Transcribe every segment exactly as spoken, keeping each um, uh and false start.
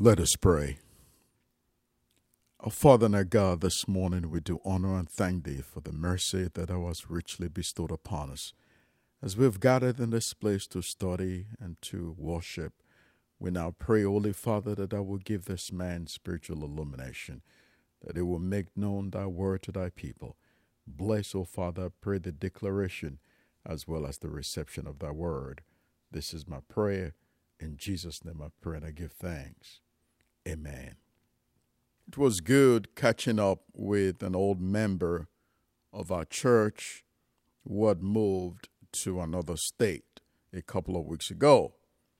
Let us pray. Our Father and our God, this morning we do honor and thank Thee for the mercy that Thou hast richly bestowed upon us. As we have gathered in this place to study and to worship, we now pray, Holy Father, that Thou will give this man spiritual illumination, that He will make known Thy word to Thy people. Bless, O Father, I pray the declaration as well as the reception of Thy word. This is my prayer. In Jesus' name I pray and I give thanks. Amen. It was good catching up with an old member of our church who had moved to another state a couple of weeks ago.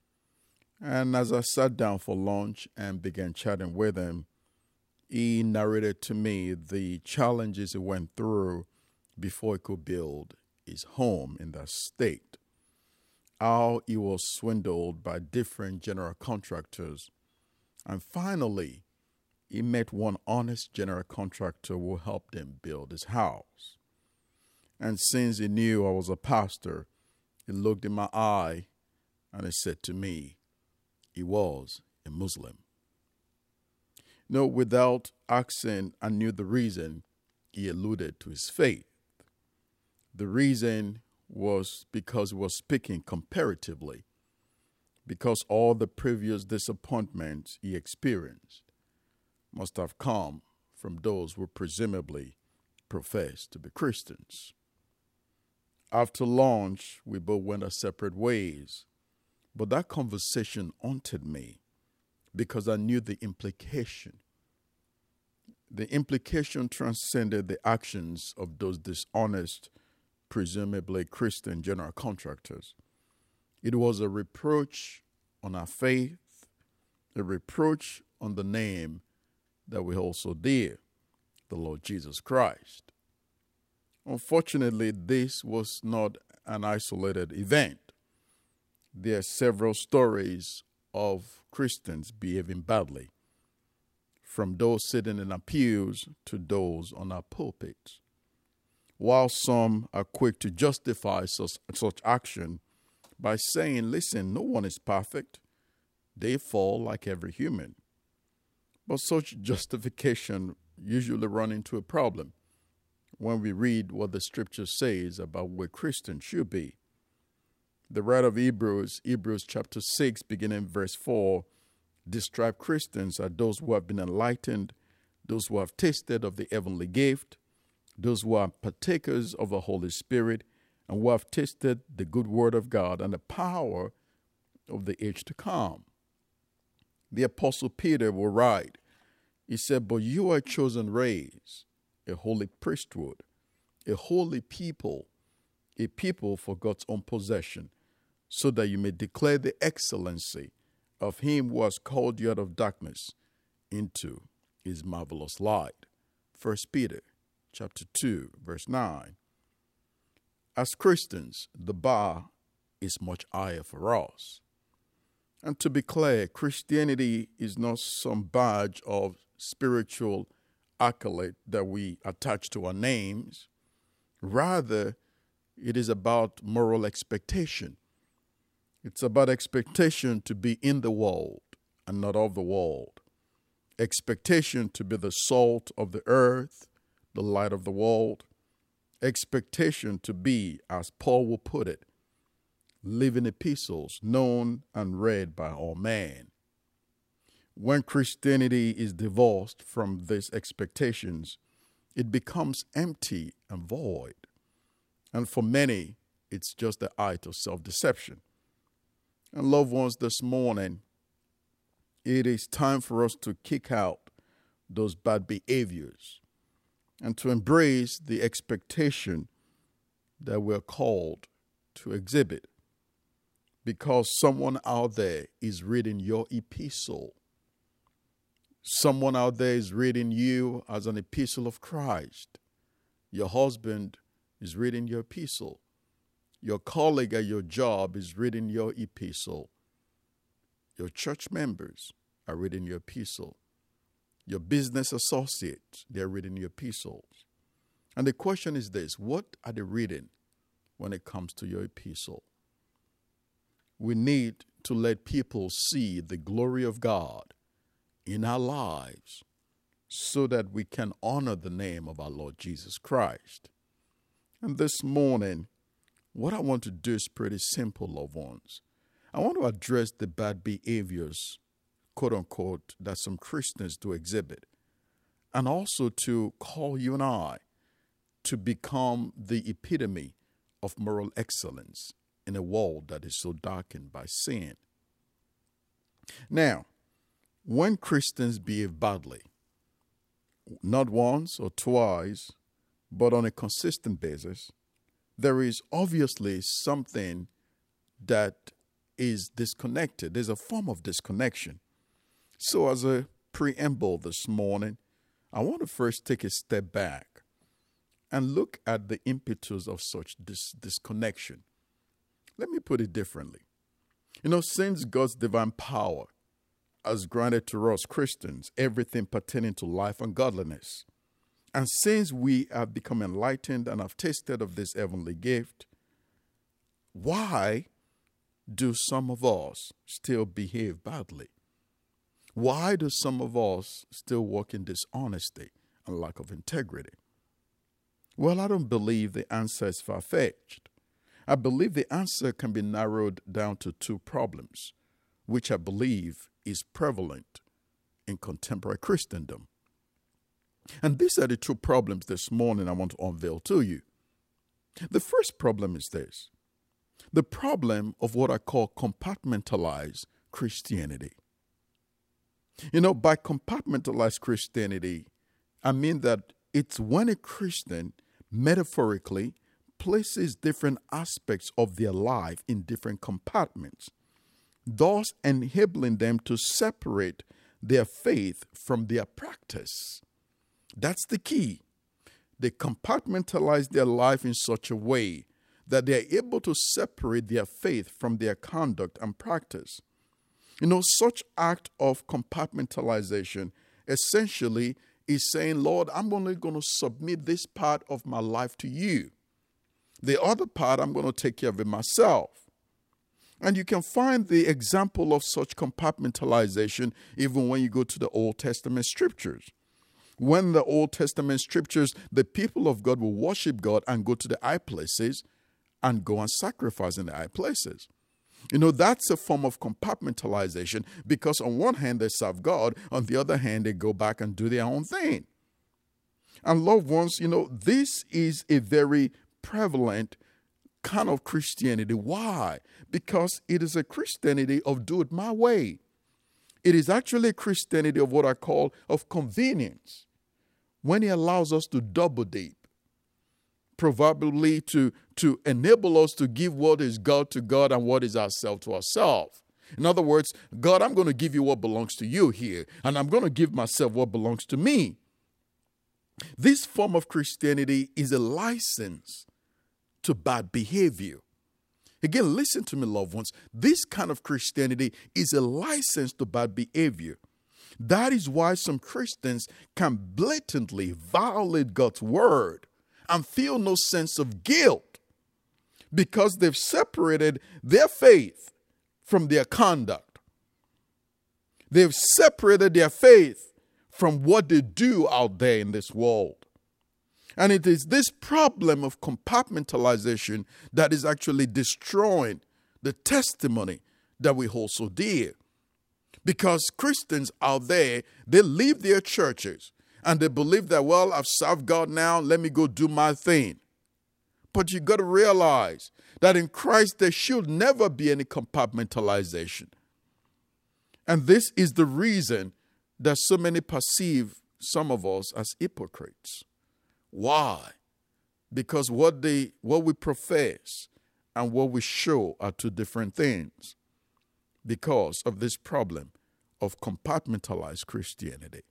And as I sat down for lunch and began chatting with him, he narrated to me the challenges he went through before he could build his home in that state. How he was swindled by different general contractors. And finally, he met one honest general contractor who helped him build his house. And since he knew I was a pastor, he looked in my eye and he said to me, he was a Muslim. No, without asking, I knew the reason he alluded to his faith. The reason was because he was speaking comparatively, because all the previous disappointments he experienced must have come from those who presumably professed to be Christians. After lunch, we both went our separate ways, but that conversation haunted me because I knew the implication. The implication transcended the actions of those dishonest, presumably Christian general contractors. It was a reproach on our faith, a reproach on the name that we also dear, the Lord Jesus Christ. Unfortunately, this was not an isolated event. There are several stories of Christians behaving badly, from those sitting in our pews to those on our pulpits. While some are quick to justify such, such action by saying, listen, no one is perfect. They fall like every human. But such justification usually run into a problem when we read what the scripture says about what Christians should be. The writer of Hebrews, Hebrews chapter six, beginning verse four, describe Christians as those who have been enlightened, those who have tasted of the heavenly gift, those who are partakers of the Holy Spirit, and who have tasted the good word of God and the power of the age to come. The Apostle Peter will write, he said, but you are a chosen race, a holy priesthood, a holy people, a people for God's own possession, so that you may declare the excellency of him who has called you out of darkness into his marvelous light. First Peter chapter two, verse nine. As Christians, the bar is much higher for us. And to be clear, Christianity is not some badge of spiritual accolade that we attach to our names. Rather, it is about moral expectation. It's about expectation to be in the world and not of the world. Expectation to be the salt of the earth, the light of the world. Expectation to be, as Paul will put it, living epistles known and read by all men. When Christianity is divorced from these expectations, it becomes empty and void. And for many, it's just the act of self-deception. And loved ones, this morning, it is time for us to kick out those bad behaviors and to embrace the expectation that we're called to exhibit. Because someone out there is reading your epistle. Someone out there is reading you as an epistle of Christ. Your husband is reading your epistle. Your colleague at your job is reading your epistle. Your church members are reading your epistle. Your business associates, they're reading your epistles. And the question is this, what are they reading when it comes to your epistle? We need to let people see the glory of God in our lives so that we can honor the name of our Lord Jesus Christ. And this morning, what I want to do is pretty simple, loved ones. I want to address the bad behaviors, quote unquote, that some Christians do exhibit, and also to call you and I to become the epitome of moral excellence in a world that is so darkened by sin. Now, when Christians behave badly, not once or twice, but on a consistent basis, there is obviously something that is disconnected. There's a form of disconnection. So as a preamble this morning, I want to first take a step back and look at the impetus of such dis- disconnection. Let me put it differently. You know, since God's divine power has granted to us Christians everything pertaining to life and godliness, and since we have become enlightened and have tasted of this heavenly gift, why do some of us still behave badly? Why do some of us still walk in dishonesty and lack of integrity? Well, I don't believe the answer is far-fetched. I believe the answer can be narrowed down to two problems, which I believe is prevalent in contemporary Christendom. And these are the two problems this morning I want to unveil to you. The first problem is this: the problem of what I call compartmentalized Christianity. You know, by compartmentalized Christianity, I mean that it's when a Christian metaphorically places different aspects of their life in different compartments, thus enabling them to separate their faith from their practice. That's the key. They compartmentalize their life in such a way that they are able to separate their faith from their conduct and practice. You know, such act of compartmentalization essentially is saying, Lord, I'm only going to submit this part of my life to you. The other part, I'm going to take care of it myself. And you can find the example of such compartmentalization even when you go to the Old Testament scriptures. When the Old Testament scriptures, the people of God will worship God and go to the high places and go and sacrifice in the high places. You know, that's a form of compartmentalization because on one hand they serve God, on the other hand they go back and do their own thing. And loved ones, you know, this is a very prevalent kind of Christianity. Why? Because it is a Christianity of do it my way. It is actually a Christianity of what I call of convenience, when he allows us to double dip, probably to, to enable us to give what is God to God and what is ourselves to ourselves. In other words, God, I'm going to give you what belongs to you here, and I'm going to give myself what belongs to me. This form of Christianity is a license to bad behavior. Again, listen to me, loved ones. This kind of Christianity is a license to bad behavior. That is why some Christians can blatantly violate God's word and feel no sense of guilt because they've separated their faith from their conduct. They've separated their faith from what they do out there in this world. And it is this problem of compartmentalization that is actually destroying the testimony that we hold so dear. Because Christians out there, they leave their churches and they believe that, well, I've served God now, let me go do my thing. But you got to realize that in Christ there should never be any compartmentalization. And this is the reason that so many perceive some of us as hypocrites. Why? Because what they what we profess and what we show are two different things. Because of this problem of compartmentalized Christianity.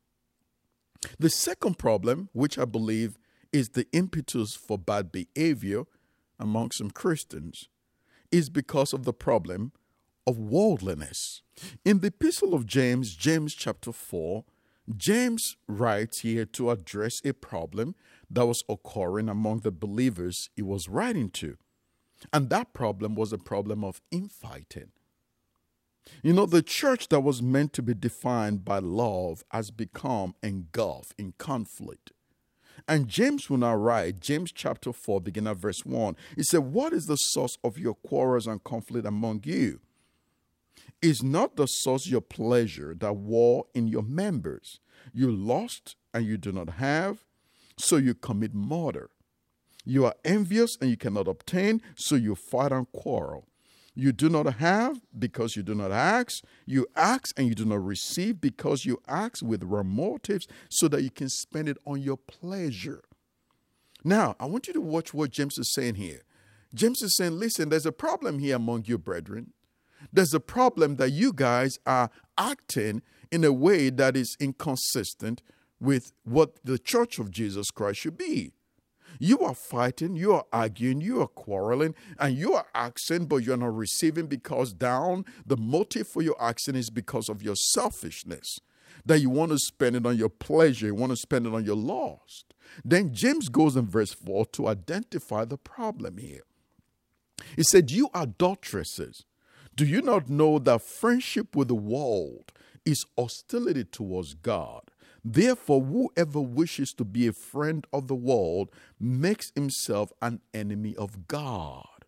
The second problem, which I believe is the impetus for bad behavior among some Christians, is because of the problem of worldliness. In the Epistle of James, James chapter four, James writes here to address a problem that was occurring among the believers he was writing to. And that problem was a problem of infighting. You know, the church that was meant to be defined by love has become engulfed in conflict. And James will now write, James chapter four, beginning at verse one. He said, what is the source of your quarrels and conflict among you? Is not the source your pleasure that war in your members? You lost and you do not have, so you commit murder. You are envious and you cannot obtain, so you fight and quarrel. You do not have because you do not ask. You ask and you do not receive because you ask with wrong motives so that you can spend it on your pleasure. Now, I want you to watch what James is saying here. James is saying, listen, there's a problem here among you, brethren. There's a problem that you guys are acting in a way that is inconsistent with what the church of Jesus Christ should be. You are fighting, you are arguing, you are quarreling, and you are asking, but you're not receiving because down the motive for your asking is because of your selfishness, that you want to spend it on your pleasure, you want to spend it on your lust. Then James goes in verse four to identify the problem here. He said, you adulteresses, do you not know that friendship with the world is hostility towards God? Therefore, whoever wishes to be a friend of the world makes himself an enemy of God.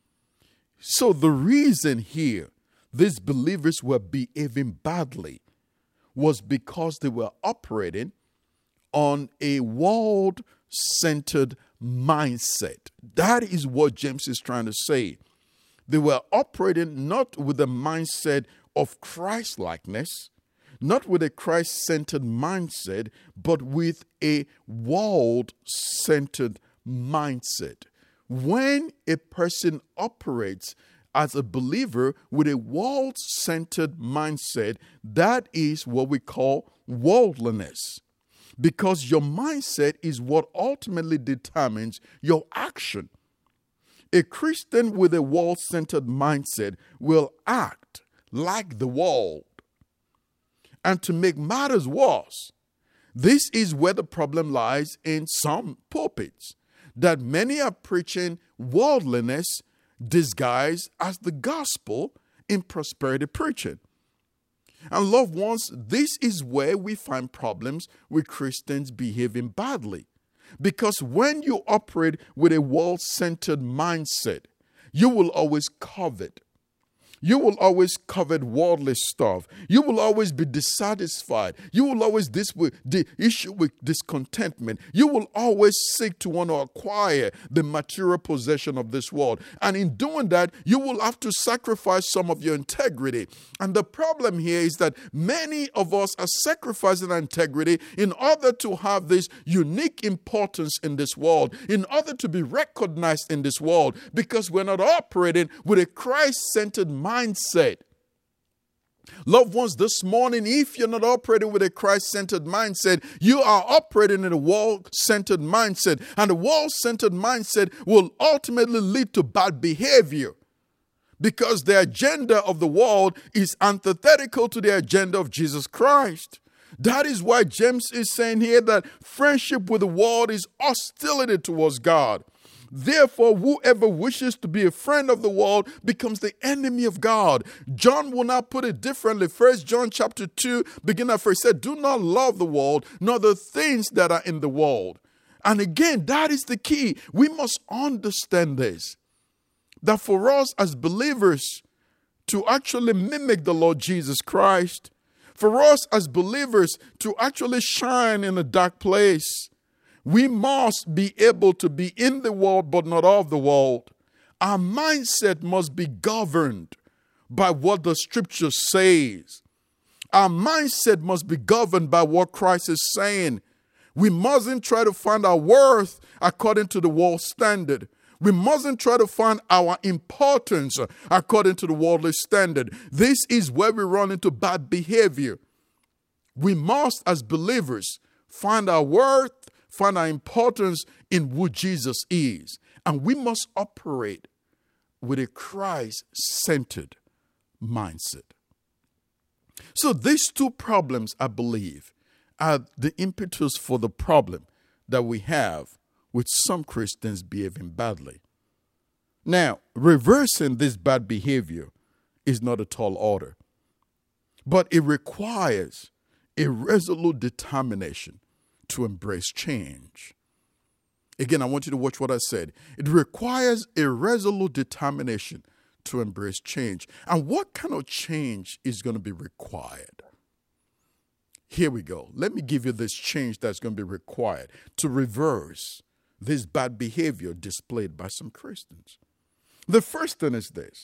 So the reason here these believers were behaving badly was because they were operating on a world-centered mindset. That is what James is trying to say. They were operating not with the mindset of Christ-likeness, not with a Christ-centered mindset, but with a world-centered mindset. When a person operates as a believer with a world-centered mindset, that is what we call worldliness. Because your mindset is what ultimately determines your action. A Christian with a world-centered mindset will act like the world. And to make matters worse, this is where the problem lies in some pulpits, that many are preaching worldliness disguised as the gospel in prosperity preaching. And loved ones, this is where we find problems with Christians behaving badly. Because when you operate with a world-centered mindset, you will always covet. You will always covet worldly stuff. You will always be dissatisfied. You will always this with the issue with discontentment. You will always seek to want to acquire the material possession of this world. And in doing that, you will have to sacrifice some of your integrity. And the problem here is that many of us are sacrificing our integrity in order to have this unique importance in this world, in order to be recognized in this world, because we're not operating with a Christ-centered mindset. mindset. Loved ones, this morning, if you're not operating with a Christ-centered mindset, you are operating in a world-centered mindset. And the world-centered mindset will ultimately lead to bad behavior, because the agenda of the world is antithetical to the agenda of Jesus Christ. That is why James is saying here that friendship with the world is hostility towards God. Therefore, whoever wishes to be a friend of the world becomes the enemy of God. John will not put it differently. First John chapter two, beginning at first, said, do not love the world, nor the things that are in the world. And again, that is the key. We must understand this, that for us as believers to actually mimic the Lord Jesus Christ, for us as believers to actually shine in a dark place, we must be able to be in the world but not of the world. Our mindset must be governed by what the scripture says. Our mindset must be governed by what Christ is saying. We mustn't try to find our worth according to the world standard. We mustn't try to find our importance according to the worldly standard. This is where we run into bad behavior. We must, as believers, find our worth, find our importance in who Jesus is. And we must operate with a Christ-centered mindset. So these two problems, I believe, are the impetus for the problem that we have with some Christians behaving badly. Now, reversing this bad behavior is not a tall order. but it requires a resolute determination to embrace change. Again, I want you to watch what I said. It requires a resolute determination to embrace change. And what kind of change is going to be required? Here we go. Let me give you this change that's going to be required to reverse this bad behavior displayed by some Christians. The first thing is this.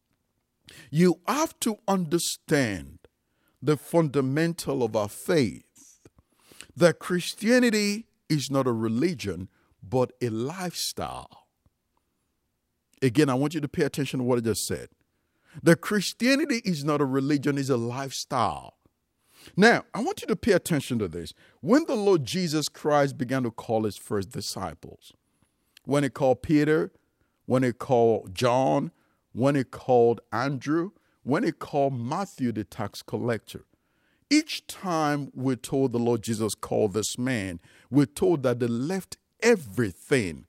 You have to understand the fundamental of our faith, that Christianity is not a religion, but a lifestyle. Again, I want you to pay attention to what I just said. That Christianity is not a religion, it's a lifestyle. Now, I want you to pay attention to this. When the Lord Jesus Christ began to call his first disciples, when he called Peter, when he called John, when he called Andrew, when he called Matthew the tax collector, each time we're told the Lord Jesus called this man, we're told that they left everything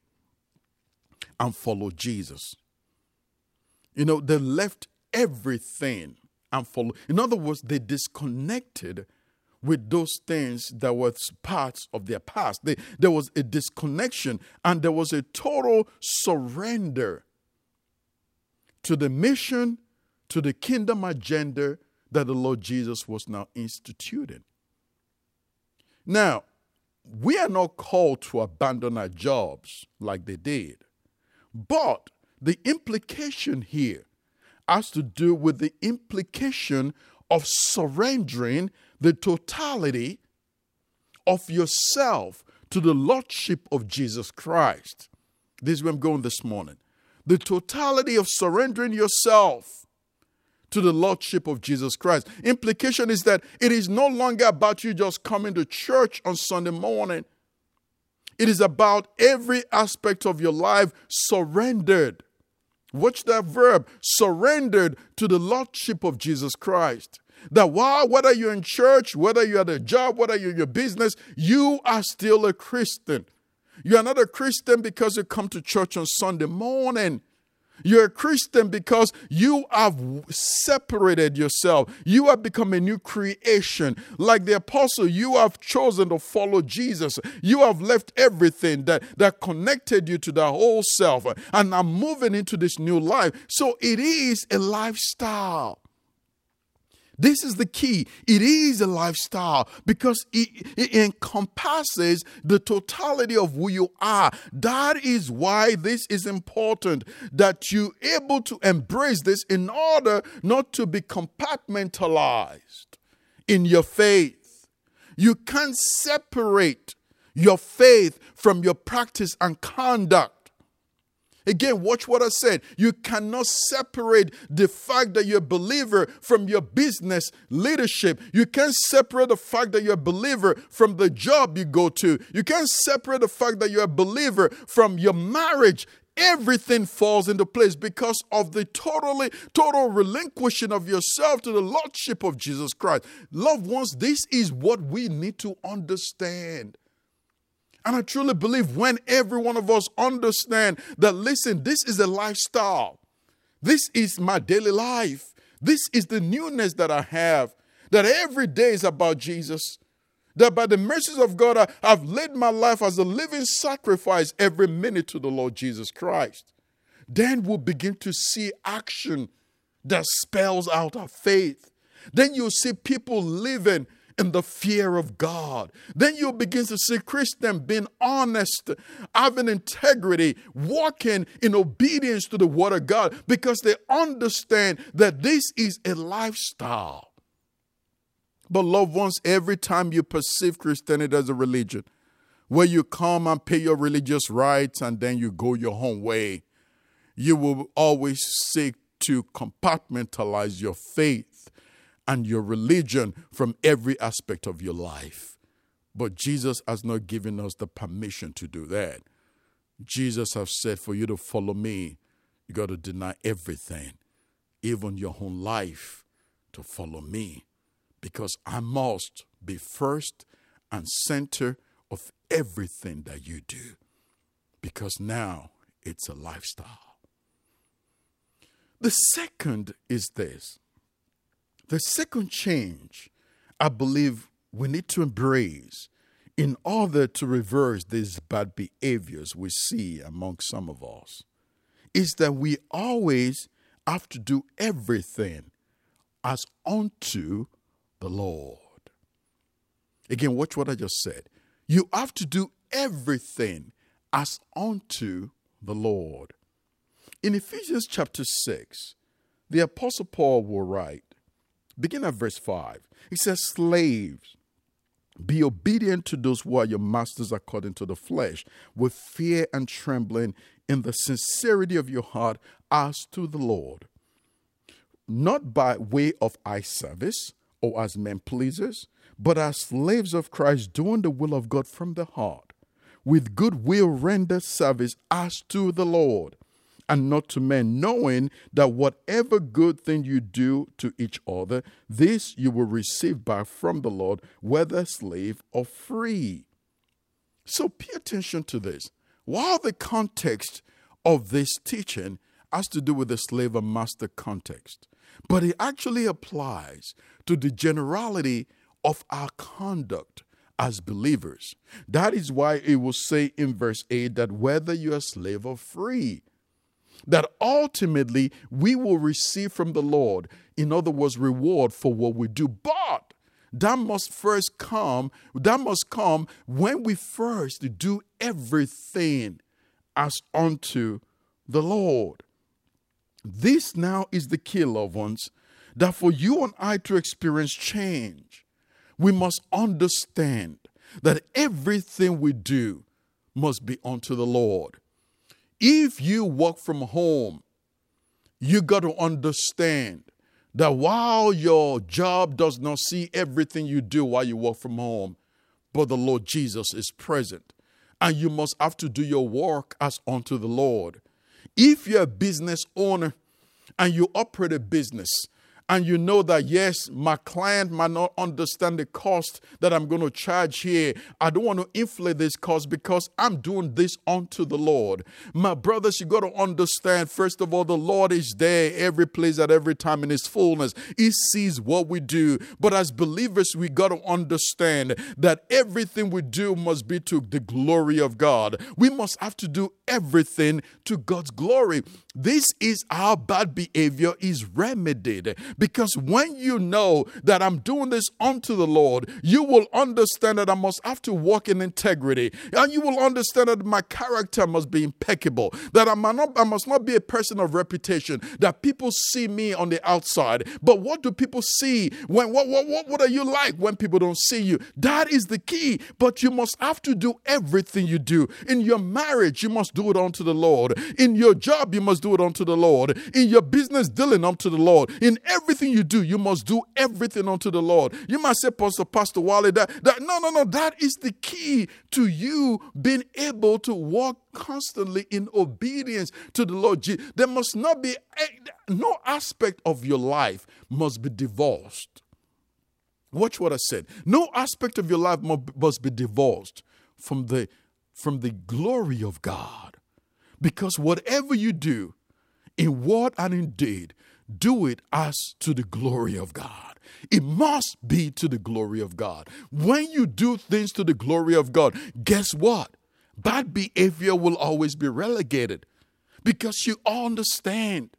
and followed Jesus. You know, they left everything and followed. In other words, they disconnected with those things that were parts of their past. They, there was a disconnection and there was a total surrender to the mission, to the kingdom agenda that the Lord Jesus was now instituting. Now, we are not called to abandon our jobs like they did. But the implication here has to do with the implication of surrendering the totality of yourself to the Lordship of Jesus Christ. This is where I'm going this morning. The totality of surrendering yourself to the Lordship of Jesus Christ. Implication is that it is no longer about you just coming to church on Sunday morning. It is about every aspect of your life surrendered. Watch that verb, surrendered to the Lordship of Jesus Christ. That while, whether you're in church, whether you're at a job, whether you're in your business, you are still a Christian. You're not a Christian because you come to church on Sunday morning. You're a Christian because you have separated yourself. You have become a new creation. Like the apostle, you have chosen to follow Jesus. You have left everything that, that connected you to the whole self and are moving into this new life. So it is a lifestyle. This is the key. It is a lifestyle because it, it encompasses the totality of who you are. That is why this is important, that you're able to embrace this in order not to be compartmentalized in your faith. You can't separate your faith from your practice and conduct. Again, watch what I said. You cannot separate the fact that you're a believer from your business leadership. You can't separate the fact that you're a believer from the job you go to. You can't separate the fact that you're a believer from your marriage. Everything falls into place because of the totally, total relinquishing of yourself to the Lordship of Jesus Christ. Loved ones, this is what we need to understand. And I truly believe when every one of us understand that, listen, this is a lifestyle. This is my daily life. This is the newness that I have. That every day is about Jesus. That by the mercies of God, I, I've led my life as a living sacrifice every minute to the Lord Jesus Christ. Then we'll begin to see action that spells out our faith. Then you'll see people living in the fear of God. Then you'll begin to see Christians being honest, having integrity, walking in obedience to the word of God because they understand that this is a lifestyle. But loved ones, every time you perceive Christianity as a religion, where you come and pay your religious rites and then you go your own way, you will always seek to compartmentalize your faith and your religion from every aspect of your life. But Jesus has not given us the permission to do that. Jesus has said for you to follow me, you got to deny everything, even your own life, to follow me. Because I must be first and center of everything that you do. Because now it's a lifestyle. The second is this. The second change I believe we need to embrace in order to reverse these bad behaviors we see among some of us is that we always have to do everything as unto the Lord. Again, watch what I just said. You have to do everything as unto the Lord. In Ephesians chapter six, the Apostle Paul will write, begin at verse five. He says, slaves, be obedient to those who are your masters according to the flesh, with fear and trembling in the sincerity of your heart as to the Lord, not by way of eye service or as men pleasers, but as slaves of Christ, doing the will of God from the heart, with good will render service as to the Lord, and not to men, knowing that whatever good thing you do to each other, this you will receive back from the Lord, whether slave or free. So pay attention to this. While the context of this teaching has to do with the slave and master context, but it actually applies to the generality of our conduct as believers. That is why it will say in verse eight that whether you're a slave or free, that ultimately we will receive from the Lord, in other words, reward for what we do. But that must first come, that must come when we first do everything as unto the Lord. This now is the key, loved ones, that for you and I to experience change, we must understand that everything we do must be unto the Lord. If you work from home, you got to understand that while your job does not see everything you do while you work from home, but the Lord Jesus is present, and you must have to do your work as unto the Lord. If you're a business owner and you operate a business, and you know that, yes, my client might not understand the cost that I'm going to charge here. I don't want to inflate this cost because I'm doing this unto the Lord. My brothers, you got to understand, first of all, the Lord is there every place at every time in his fullness. He sees what we do. But as believers, we got to understand that everything we do must be to the glory of God. We must have to do everything to God's glory. This is how bad behavior is remedied. Because when you know that I'm doing this unto the Lord, you will understand that I must have to walk in integrity. And you will understand that my character must be impeccable. That I must not, I must not be a person of reputation. That people see me on the outside. But what do people see? When what, what, what, what are you like when people don't see you? That is the key. But you must have to do everything you do. In your marriage, you must do it unto the Lord. In your job, you must do it unto the Lord. In your business dealing unto the Lord. In every Everything you do, you must do everything unto the Lord. You might say, Pastor, Pastor Wale, that, that no, no, no, that is the key to you being able to walk constantly in obedience to the Lord. There must not be, no aspect of your life must be divorced. Watch what I said. No aspect of your life must be divorced from the, from the glory of God. Because whatever you do, in word and in deed, do it as to the glory of God. It must be to the glory of God. When you do things to the glory of God, guess what? Bad behavior will always be relegated because you understand.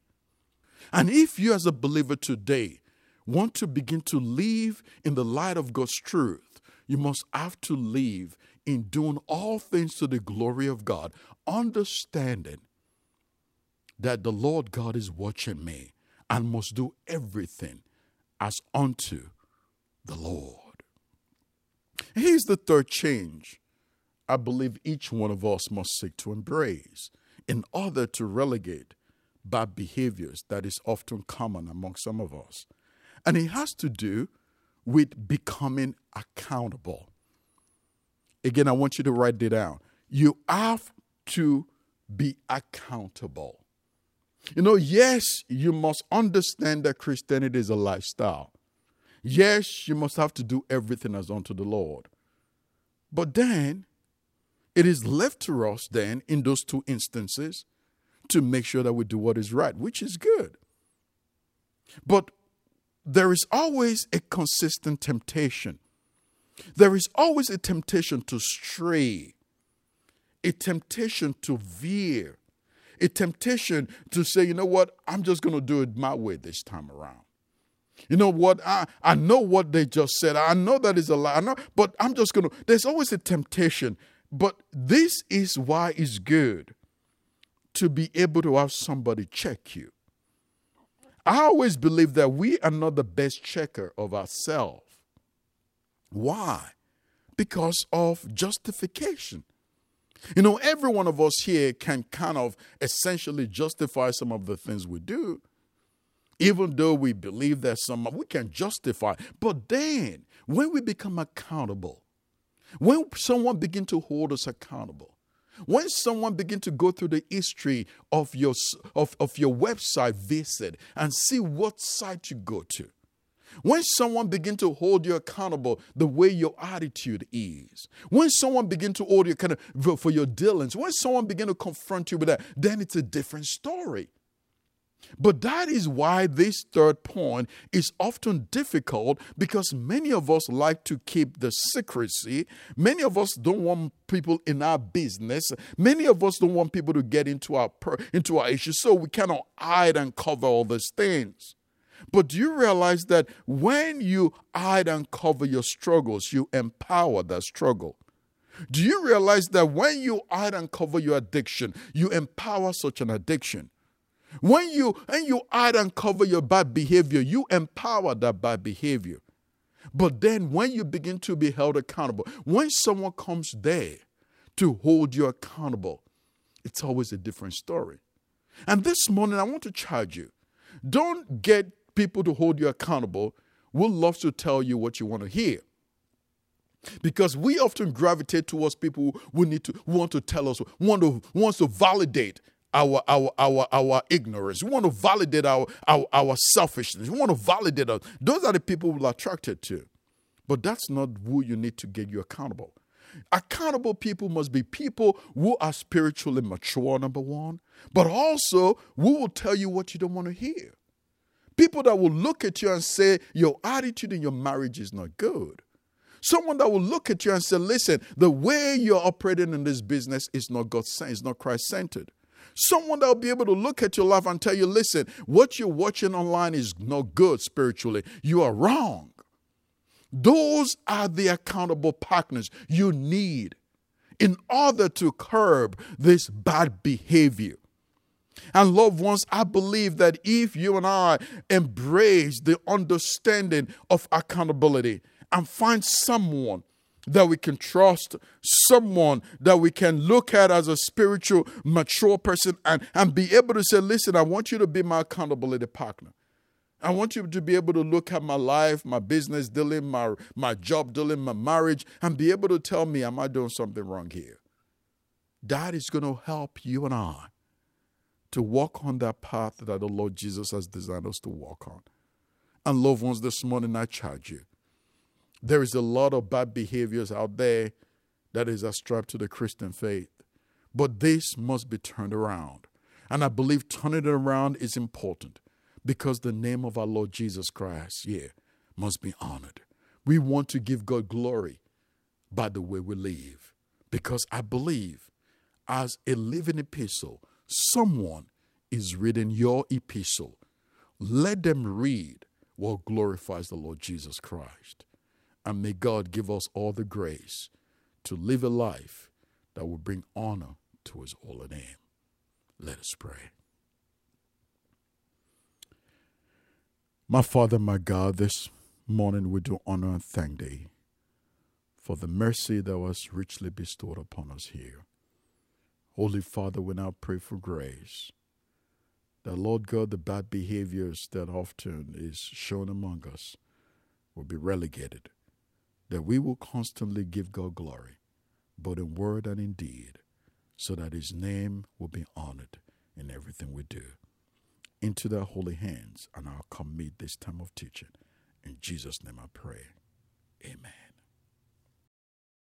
And if you as a believer today want to begin to live in the light of God's truth, you must have to live in doing all things to the glory of God, understanding that the Lord God is watching me and must do everything as unto the Lord. Here's the third change I believe each one of us must seek to embrace in order to relegate bad behaviors that is often common among some of us. And it has to do with becoming accountable. Again, I want you to write it down. You have to be accountable. You know, yes, you must understand that Christianity is a lifestyle. Yes, you must have to do everything as unto the Lord. But then, it is left to us then, in those two instances, to make sure that we do what is right, which is good. But there is always a consistent temptation. There is always a temptation to stray, a temptation to veer, a temptation to say, you know what, I'm just going to do it my way this time around. You know what, I, I know what they just said. I know that is a lie, I know, but I'm just going to, there's always a temptation. But this is why it's good to be able to have somebody check you. I always believe that we are not the best checker of ourselves. Why? Because of justification. You know, every one of us here can kind of essentially justify some of the things we do. Even though we believe that some, we can justify. But then, when we become accountable, when someone begins to hold us accountable, when someone begins to go through the history of your, of, of your website visit and see what site you go to, when someone begins to hold you accountable the way your attitude is, when someone begins to hold you kind of for your dealings, when someone begins to confront you with that, then it's a different story. But that is why this third point is often difficult, because many of us like to keep the secrecy. Many of us don't want people in our business. Many of us don't want people to get into our into our issues, so we cannot hide and cover all these things. But do you realize that when you hide and cover your struggles, you empower that struggle? Do you realize that when you hide and cover your addiction, you empower such an addiction? When you and you hide and cover your bad behavior, you empower that bad behavior. But then when you begin to be held accountable, when someone comes there to hold you accountable, it's always a different story. And this morning, I want to charge you. Don't get people to hold you accountable who love to tell you what you want to hear. Because we often gravitate towards people who need to who want to tell us, want to wants to validate Our, our our our ignorance. We want to validate our, our, our selfishness. We want to validate us. Those are the people we're attracted to. But that's not who you need to get you accountable. Accountable people must be people who are spiritually mature, number one, but also who will tell you what you don't want to hear. People that will look at you and say, your attitude in your marriage is not good. Someone that will look at you and say, listen, the way you're operating in this business is not God-centered, it's not Christ-centered. Someone that will be able to look at your life and tell you, listen, what you're watching online is not good spiritually. You are wrong. Those are the accountable partners you need in order to curb this bad behavior. And loved ones, I believe that if you and I embrace the understanding of accountability and find someone that we can trust, someone that we can look at as a spiritual, mature person and, and be able to say, listen, I want you to be my accountability partner. I want you to be able to look at my life, my business dealing, my, my job dealing, my marriage, and be able to tell me, am I doing something wrong here? That is going to help you and I to walk on that path that the Lord Jesus has designed us to walk on. And loved ones, this morning I charge you. There is a lot of bad behaviors out there that is ascribed to the Christian faith. But this must be turned around. And I believe turning it around is important because the name of our Lord Jesus Christ, yeah, must be honored. We want to give God glory by the way we live. Because I believe as a living epistle, someone is reading your epistle. Let them read what glorifies the Lord Jesus Christ. And may God give us all the grace to live a life that will bring honor to his holy name. Let us pray. My Father, my God, this morning we do honor and thank thee for the mercy that was richly bestowed upon us here. Holy Father, we now pray for grace. That, Lord God, the bad behaviors that often is shown among us will be relegated. That we will constantly give God glory, both in word and in deed, so that his name will be honored in everything we do. Into their holy hands, and I'll commit this time of teaching. In Jesus' name I pray. Amen.